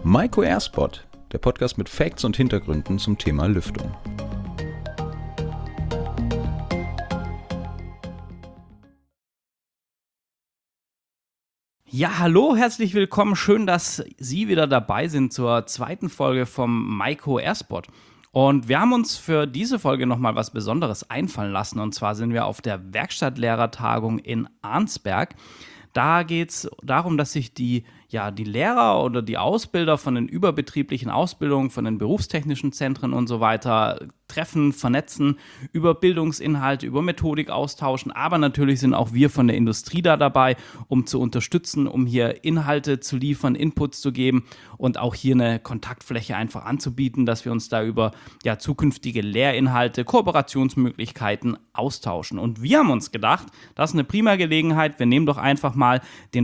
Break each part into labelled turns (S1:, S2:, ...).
S1: Maiko Airspot, der Podcast mit Facts und Hintergründen zum Thema Lüftung.
S2: Ja, hallo, herzlich willkommen. Schön, dass Sie wieder dabei sind zur zweiten Folge vom Maiko Airspot. Und wir haben uns für diese Folge nochmal was Besonderes einfallen lassen. Und zwar sind wir auf der Werkstattlehrertagung in Arnsberg. Da geht es darum, dass sich die Lehrer oder die Ausbilder von den überbetrieblichen Ausbildungen, von den berufstechnischen Zentren und so weiter treffen, vernetzen, über Bildungsinhalte, über Methodik austauschen. Aber natürlich sind auch wir von der Industrie da dabei, um zu unterstützen, um hier Inhalte zu liefern, Inputs zu geben und auch hier eine Kontaktfläche einfach anzubieten, dass wir uns da über zukünftige Lehrinhalte, Kooperationsmöglichkeiten austauschen. Und wir haben uns gedacht, das ist eine prima Gelegenheit. Wir nehmen doch einfach mal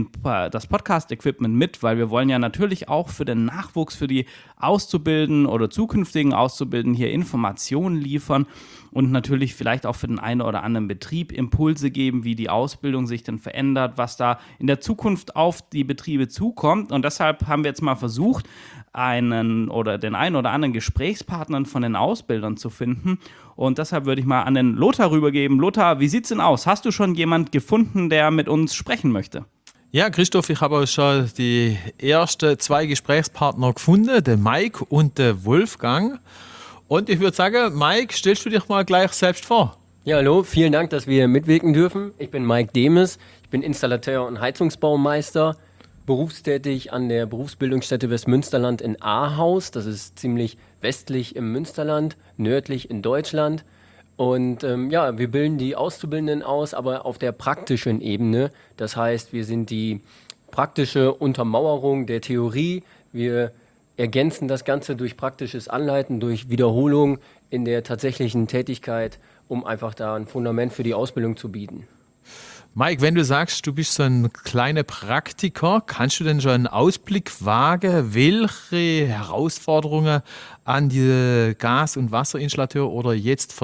S2: das Podcast-Equipment mit, weil wir wollen ja natürlich auch für den Nachwuchs, für die Auszubildenden oder zukünftigen Auszubildenden hier Informationen liefern und natürlich vielleicht auch für den einen oder anderen Betrieb Impulse geben, wie die Ausbildung sich denn verändert, was da in der Zukunft auf die Betriebe zukommt. Und deshalb haben wir jetzt mal versucht, den einen oder anderen Gesprächspartnern von den Ausbildern zu finden. Und deshalb würde ich mal an den Lothar rübergeben. Lothar, wie sieht's denn aus? Hast du schon jemanden gefunden, der mit uns sprechen möchte?
S3: Ja, Christoph, ich habe schon die ersten zwei Gesprächspartner gefunden, den Mike und den Wolfgang. Und ich würde sagen, Mike, stellst du dich mal gleich selbst vor?
S4: Ja, hallo, vielen Dank, dass wir mitwirken dürfen. Ich bin Mike Demes, ich bin Installateur und Heizungsbaumeister, berufstätig an der Berufsbildungsstätte Westmünsterland in Ahaus. Das ist ziemlich westlich im Münsterland, nördlich in Deutschland. Und wir bilden die Auszubildenden aus, aber auf der praktischen Ebene. Das heißt, wir sind die praktische Untermauerung der Theorie. Wir ergänzen das Ganze durch praktisches Anleiten, durch Wiederholung in der tatsächlichen Tätigkeit, um einfach da ein Fundament für die Ausbildung zu bieten.
S3: Mike, wenn du sagst, du bist so ein kleiner Praktiker, kannst du denn schon einen Ausblick wagen, welche Herausforderungen an die Gas- und Wasserinstallateur oder jetzt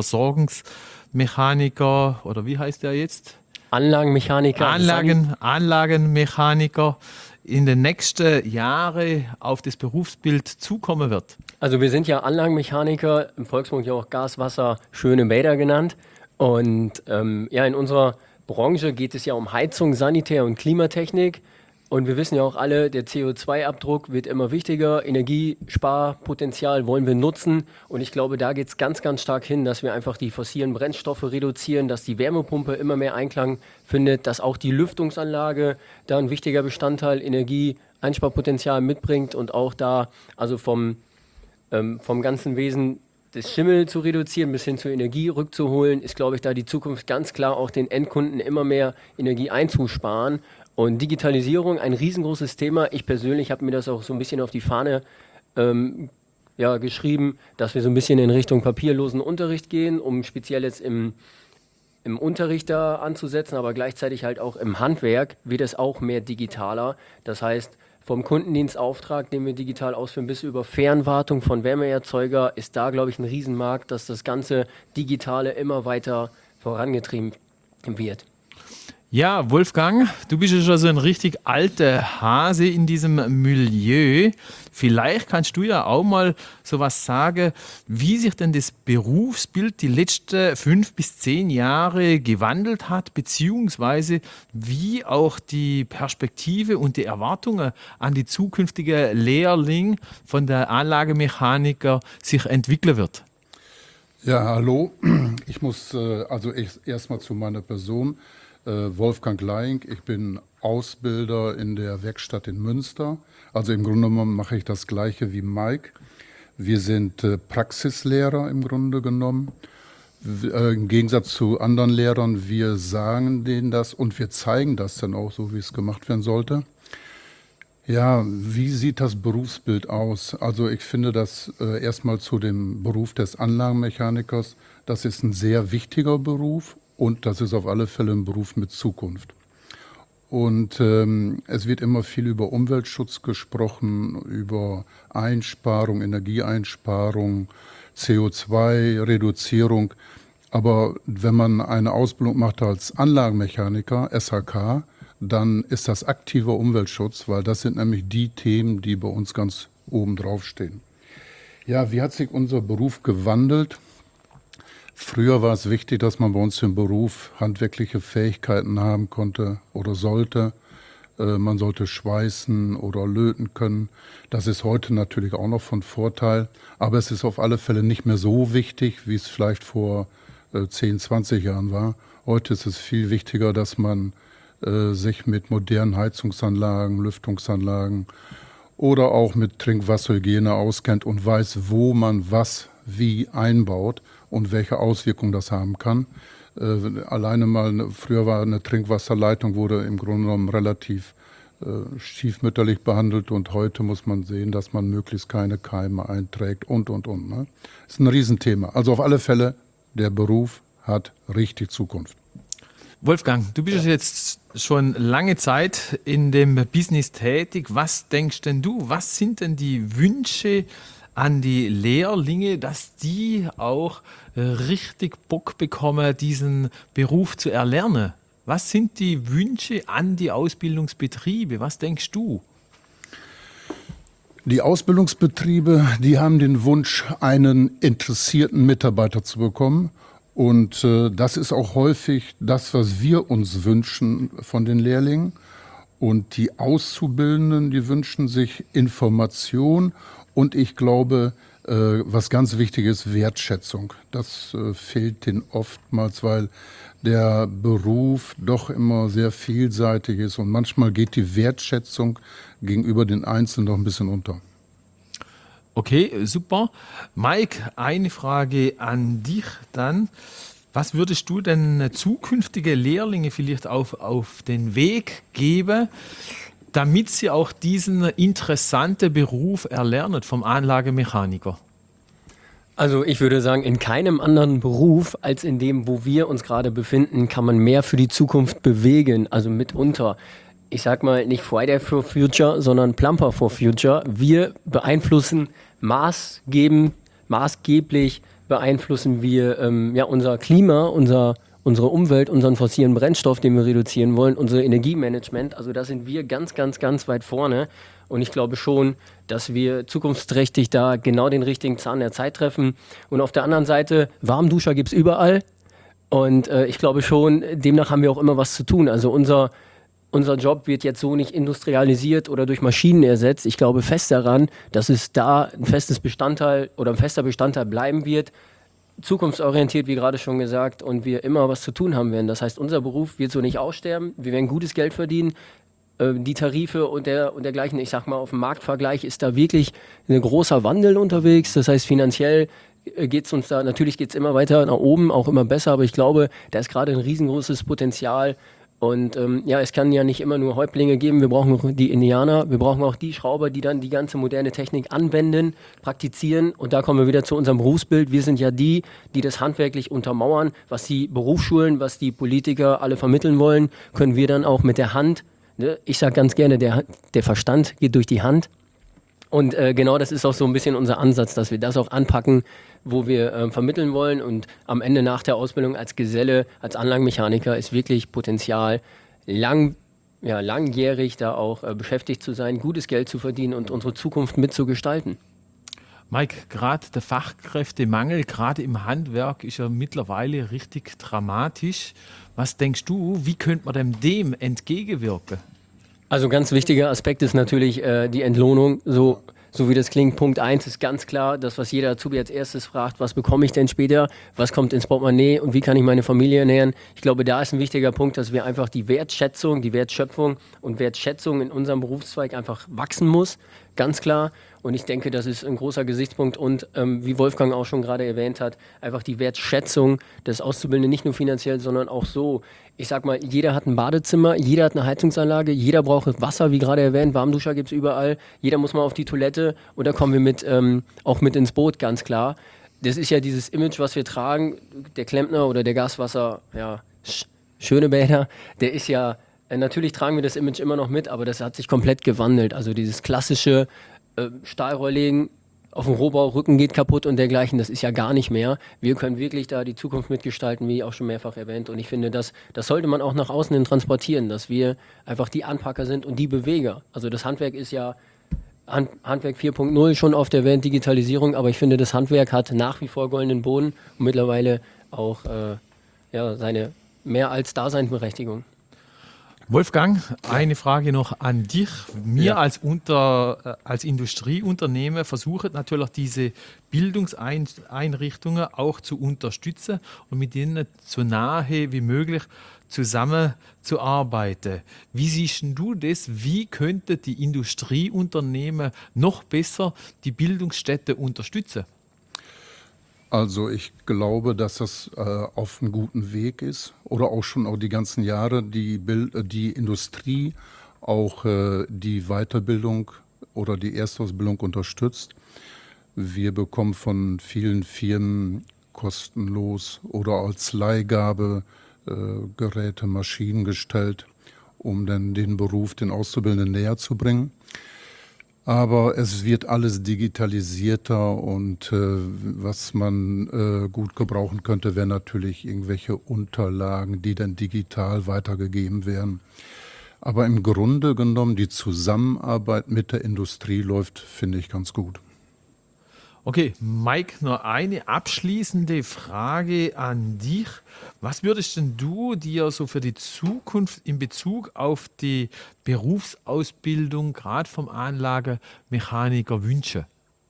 S3: Versorgungsmechaniker oder wie heißt der jetzt?
S4: Anlagenmechaniker.
S3: Anlagenmechaniker in den nächsten Jahren auf das Berufsbild zukommen wird?
S4: Also wir sind ja Anlagenmechaniker, im Volksmund ja auch Gas, Wasser, schöne Bäder genannt. Und in unserer Branche geht es ja um Heizung, Sanitär und Klimatechnik. Und wir wissen ja auch alle, der CO2-Abdruck wird immer wichtiger. Energiesparpotenzial wollen wir nutzen. Und ich glaube, da geht es ganz, ganz stark hin, dass wir einfach die fossilen Brennstoffe reduzieren, dass die Wärmepumpe immer mehr Einklang findet, dass auch die Lüftungsanlage da ein wichtiger Bestandteil Energieeinsparpotenzial mitbringt und auch da also vom ganzen Wesen das Schimmel zu reduzieren, bis hin zur Energie rückzuholen, ist, glaube ich, da die Zukunft ganz klar auch den Endkunden immer mehr Energie einzusparen. Und Digitalisierung, ein riesengroßes Thema. Ich persönlich habe mir das auch so ein bisschen auf die Fahne geschrieben, dass wir so ein bisschen in Richtung papierlosen Unterricht gehen, um speziell jetzt im Unterricht da anzusetzen, aber gleichzeitig halt auch im Handwerk wird es auch mehr digitaler. Das heißt, vom Kundendienstauftrag, den wir digital ausführen, bis über Fernwartung von Wärmeerzeuger, ist da, glaube ich, ein Riesenmarkt, dass das ganze Digitale immer weiter vorangetrieben wird.
S3: Ja, Wolfgang, du bist ja schon so ein richtig alter Hase in diesem Milieu. Vielleicht kannst du ja auch mal sowas sagen, wie sich denn das Berufsbild die letzten 5 bis 10 Jahre gewandelt hat, beziehungsweise wie auch die Perspektive und die Erwartungen an die zukünftige Lehrling von der Anlagemechaniker sich entwickeln wird.
S5: Ja, hallo. Ich muss erstmal zu meiner Person. Wolfgang Leing, ich bin Ausbilder in der Werkstatt in Münster. Also im Grunde genommen mache ich das Gleiche wie Mike. Wir sind Praxislehrer im Grunde genommen. Im Gegensatz zu anderen Lehrern, wir sagen denen das und wir zeigen das dann auch so, wie es gemacht werden sollte. Ja, wie sieht das Berufsbild aus? Also ich finde das erstmal zu dem Beruf des Anlagenmechanikers, das ist ein sehr wichtiger Beruf. Und das ist auf alle Fälle ein Beruf mit Zukunft. Und es wird immer viel über Umweltschutz gesprochen, über Einsparung, Energieeinsparung, CO2-Reduzierung. Aber wenn man eine Ausbildung macht als Anlagenmechaniker, SHK, dann ist das aktiver Umweltschutz, weil das sind nämlich die Themen, die bei uns ganz oben drauf stehen. Ja, wie hat sich unser Beruf gewandelt? Früher war es wichtig, dass man bei uns im Beruf handwerkliche Fähigkeiten haben konnte oder sollte. Man sollte schweißen oder löten können. Das ist heute natürlich auch noch von Vorteil. Aber es ist auf alle Fälle nicht mehr so wichtig, wie es vielleicht vor 10, 20 Jahren war. Heute ist es viel wichtiger, dass man sich mit modernen Heizungsanlagen, Lüftungsanlagen oder auch mit Trinkwasserhygiene auskennt und weiß, wo man was wie einbaut und welche Auswirkungen das haben kann. Alleine mal, früher war eine Trinkwasserleitung, wurde im Grunde genommen relativ stiefmütterlich behandelt und heute muss man sehen, dass man möglichst keine Keime einträgt und. Ne? Das ist ein Riesenthema. Also auf alle Fälle, der Beruf hat richtig Zukunft.
S3: Wolfgang, du bist jetzt schon lange Zeit in dem Business tätig. Was denkst denn du? Was sind denn die Wünsche an die Lehrlinge, dass die auch richtig Bock bekommen, diesen Beruf zu erlernen? Was sind die Wünsche an die Ausbildungsbetriebe? Was denkst du?
S5: Die Ausbildungsbetriebe, die haben den Wunsch, einen interessierten Mitarbeiter zu bekommen. Und das ist auch häufig das, was wir uns wünschen von den Lehrlingen. Und die Auszubildenden, die wünschen sich Information und ich glaube, was ganz wichtig ist, Wertschätzung. Das fehlt denen oftmals, weil der Beruf doch immer sehr vielseitig ist und manchmal geht die Wertschätzung gegenüber den Einzelnen doch ein bisschen unter.
S3: Okay, super. Mike, eine Frage an dich dann. Was würdest du denn zukünftige Lehrlinge vielleicht auf den Weg geben, damit sie auch diesen interessanten Beruf erlernen vom Anlagemechaniker?
S4: Also ich würde sagen, in keinem anderen Beruf als in dem, wo wir uns gerade befinden, kann man mehr für die Zukunft bewegen. Also mitunter, ich sag mal nicht Friday for Future, sondern Plumper for Future. Wir beeinflussen maßgeblich beeinflussen wir unser Klima, unsere Umwelt, unseren fossilen Brennstoff, den wir reduzieren wollen, unser Energiemanagement. Also da sind wir ganz, ganz, ganz weit vorne. Und ich glaube schon, dass wir zukunftsträchtig da genau den richtigen Zahn der Zeit treffen. Und auf der anderen Seite, Warmduscher gibt es überall. Und ich glaube schon, demnach haben wir auch immer was zu tun. Also unser Job wird jetzt so nicht industrialisiert oder durch Maschinen ersetzt. Ich glaube fest daran, dass es da ein fester Bestandteil bleiben wird. Zukunftsorientiert, wie gerade schon gesagt, und wir immer was zu tun haben werden. Das heißt, unser Beruf wird so nicht aussterben. Wir werden gutes Geld verdienen. Die Tarife und dergleichen, ich sag mal, auf dem Marktvergleich ist da wirklich ein großer Wandel unterwegs. Das heißt, finanziell geht es uns da, natürlich geht es immer weiter nach oben, auch immer besser, aber ich glaube, da ist gerade ein riesengroßes Potenzial. Und es kann ja nicht immer nur Häuptlinge geben, wir brauchen auch die Indianer, wir brauchen auch die Schrauber, die dann die ganze moderne Technik anwenden, praktizieren. Und da kommen wir wieder zu unserem Berufsbild. Wir sind ja die das handwerklich untermauern, was die Berufsschulen, was die Politiker alle vermitteln wollen, können wir dann auch mit der Hand. Ich sage ganz gerne, der Verstand geht durch die Hand. Und genau das ist auch so ein bisschen unser Ansatz, dass wir das auch anpacken, wo wir vermitteln wollen. Und am Ende nach der Ausbildung als Geselle, als Anlagenmechaniker ist wirklich Potenzial, langjährig da auch beschäftigt zu sein, gutes Geld zu verdienen und unsere Zukunft mitzugestalten.
S3: Mike, gerade der Fachkräftemangel, gerade im Handwerk, ist ja mittlerweile richtig dramatisch. Was denkst du, wie könnte man dem entgegenwirken?
S4: Also ganz wichtiger Aspekt ist natürlich die Entlohnung. So wie das klingt, Punkt 1 ist ganz klar, das, was jeder Azubi als erstes fragt, was bekomme ich denn später, was kommt ins Portemonnaie und wie kann ich meine Familie ernähren. Ich glaube, da ist ein wichtiger Punkt, dass wir einfach die Wertschätzung, die Wertschöpfung und Wertschätzung in unserem Berufszweig einfach wachsen muss, ganz klar. Und ich denke, das ist ein großer Gesichtspunkt und wie Wolfgang auch schon gerade erwähnt hat, einfach die Wertschätzung des Auszubildenden, nicht nur finanziell, sondern auch so. Ich sag mal, jeder hat ein Badezimmer, jeder hat eine Heizungsanlage, jeder braucht Wasser, wie gerade erwähnt, Warmduscher gibt es überall, jeder muss mal auf die Toilette und da kommen wir auch mit ins Boot, ganz klar. Das ist ja dieses Image, was wir tragen, der Klempner oder der Gaswasser, schöne Bäder, der ist ja, natürlich tragen wir das Image immer noch mit, aber das hat sich komplett gewandelt. Also dieses klassische Stahlrohr legen, auf dem Rohbau, Rücken geht kaputt und dergleichen, das ist ja gar nicht mehr. Wir können wirklich da die Zukunft mitgestalten, wie auch schon mehrfach erwähnt. Und ich finde, das sollte man auch nach außen hin transportieren, dass wir einfach die Anpacker sind und die Beweger. Also das Handwerk ist ja Handwerk 4.0 schon auf der Welt, Digitalisierung, aber ich finde, das Handwerk hat nach wie vor goldenen Boden und mittlerweile auch seine mehr als Daseinsberechtigung.
S3: Wolfgang, eine Frage noch an dich. Wir als Industrieunternehmen versuchen natürlich diese Bildungseinrichtungen auch zu unterstützen und mit denen so nahe wie möglich zusammenzuarbeiten. Wie siehst du das? Wie könnte die Industrieunternehmen noch besser die Bildungsstätte unterstützen?
S5: Also ich glaube, dass das auf einem guten Weg ist oder auch schon die ganzen Jahre die Industrie auch die Weiterbildung oder die Erstausbildung unterstützt. Wir bekommen von vielen Firmen kostenlos oder als Leihgabe Geräte, Maschinen gestellt, um dann den Beruf den Auszubildenden näher zu bringen. Aber es wird alles digitalisierter und was man gut gebrauchen könnte, wären natürlich irgendwelche Unterlagen, die dann digital weitergegeben werden. Aber im Grunde genommen, die Zusammenarbeit mit der Industrie läuft, finde ich, ganz gut.
S3: Okay, Mike, nur eine abschließende Frage an dich. Was würdest denn du dir so für die Zukunft in Bezug auf die Berufsausbildung, gerade vom Anlagemechaniker, wünschen?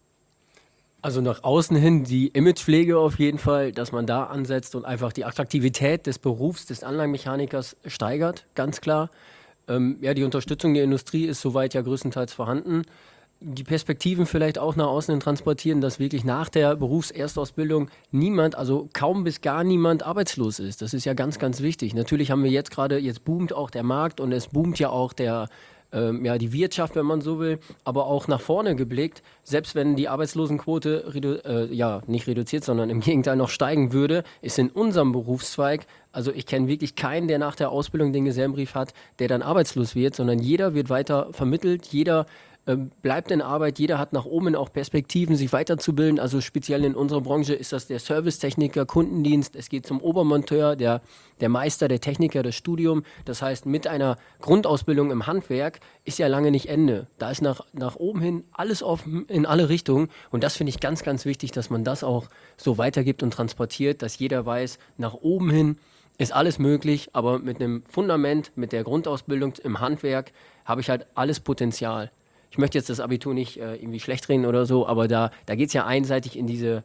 S4: Also nach außen hin die Imagepflege auf jeden Fall, dass man da ansetzt und einfach die Attraktivität des Berufs des Anlagenmechanikers steigert, ganz klar. Die Unterstützung der Industrie ist soweit ja größtenteils vorhanden. Die Perspektiven vielleicht auch nach außen hin transportieren, dass wirklich nach der Berufserstausbildung niemand, also kaum bis gar niemand arbeitslos ist. Das ist ja ganz, ganz wichtig. Natürlich haben wir jetzt boomt auch der Markt und es boomt ja auch die Wirtschaft, wenn man so will, aber auch nach vorne geblickt, selbst wenn die Arbeitslosenquote nicht reduziert, sondern im Gegenteil noch steigen würde, ist in unserem Berufszweig, also ich kenne wirklich keinen, der nach der Ausbildung den Gesellenbrief hat, der dann arbeitslos wird, sondern jeder wird weiter vermittelt, jeder bleibt in Arbeit, jeder hat nach oben auch Perspektiven, sich weiterzubilden. Also speziell in unserer Branche ist das der Servicetechniker, Kundendienst. Es geht zum Obermonteur, der Meister, der Techniker, das Studium. Das heißt, mit einer Grundausbildung im Handwerk ist ja lange nicht Ende. Da ist nach oben hin alles offen in alle Richtungen. Und das finde ich ganz, ganz wichtig, dass man das auch so weitergibt und transportiert, dass jeder weiß, nach oben hin ist alles möglich, aber mit einem Fundament, mit der Grundausbildung im Handwerk habe ich halt alles Potenzial. Ich möchte jetzt das Abitur nicht irgendwie schlecht reden oder so, aber da geht es ja einseitig in diese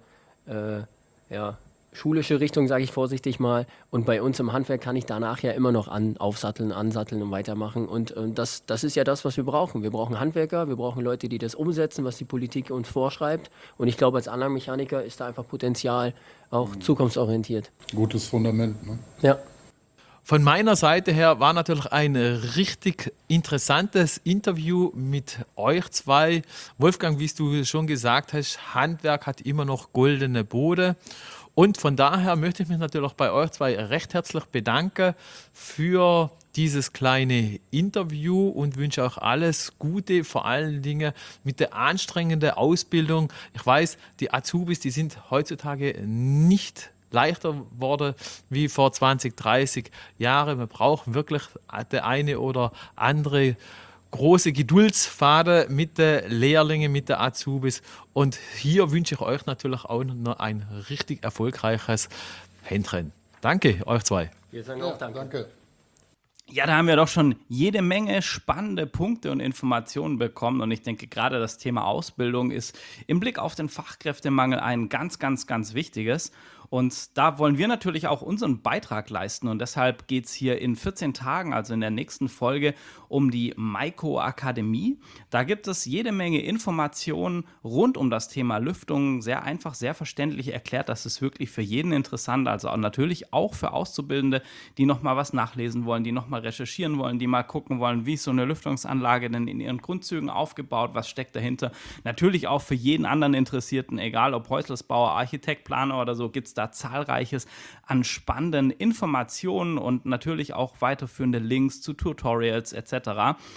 S4: schulische Richtung, sage ich vorsichtig mal. Und bei uns im Handwerk kann ich danach ja immer noch ansatteln und weitermachen. Und das ist ja das, was wir brauchen. Wir brauchen Handwerker, wir brauchen Leute, die das umsetzen, was die Politik uns vorschreibt. Und ich glaube, als Anlagenmechaniker ist da einfach Potenzial, auch zukunftsorientiert.
S5: Gutes Fundament, ne?
S4: Ja.
S3: Von meiner Seite her war natürlich ein richtig interessantes Interview mit euch zwei. Wolfgang, wie du schon gesagt hast, Handwerk hat immer noch goldene Boden. Und von daher möchte ich mich natürlich auch bei euch zwei recht herzlich bedanken für dieses kleine Interview und wünsche auch alles Gute, vor allen Dingen mit der anstrengenden Ausbildung. Ich weiß, die Azubis, die sind heutzutage nicht leichter wurde wie vor 20, 30 Jahren. Man braucht wirklich der eine oder andere große Geduldsfaden mit den Lehrlingen, mit den Azubis. Und hier wünsche ich euch natürlich auch noch ein richtig erfolgreiches Händchen. Danke, euch zwei.
S4: Wir sagen auch danke.
S2: Ja, da haben wir doch schon jede Menge spannende Punkte und Informationen bekommen. Und ich denke, gerade das Thema Ausbildung ist im Blick auf den Fachkräftemangel ein ganz, ganz, ganz wichtiges. Und da wollen wir natürlich auch unseren Beitrag leisten. Und deshalb geht es hier in 14 Tagen, also in der nächsten Folge, um die Maiko Akademie. Da gibt es jede Menge Informationen rund um das Thema Lüftung. Sehr einfach, sehr verständlich erklärt. Das ist wirklich für jeden interessant. Also auch natürlich auch für Auszubildende, die nochmal was nachlesen wollen, die nochmal recherchieren wollen, die mal gucken wollen, wie ist so eine Lüftungsanlage denn in ihren Grundzügen aufgebaut, was steckt dahinter. Natürlich auch für jeden anderen Interessierten, egal ob Häuslersbauer, Architekt, Planer oder so, gibt es da zahlreiches an spannenden Informationen und natürlich auch weiterführende Links zu Tutorials etc.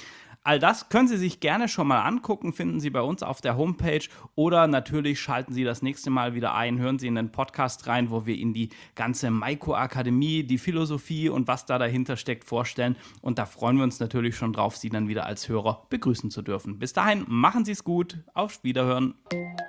S2: All das können Sie sich gerne schon mal angucken, finden Sie bei uns auf der Homepage oder natürlich schalten Sie das nächste Mal wieder ein, hören Sie in den Podcast rein, wo wir Ihnen die ganze Maiko-Akademie, die Philosophie und was da dahinter steckt vorstellen und da freuen wir uns natürlich schon drauf, Sie dann wieder als Hörer begrüßen zu dürfen. Bis dahin, machen Sie es gut, auf Wiederhören.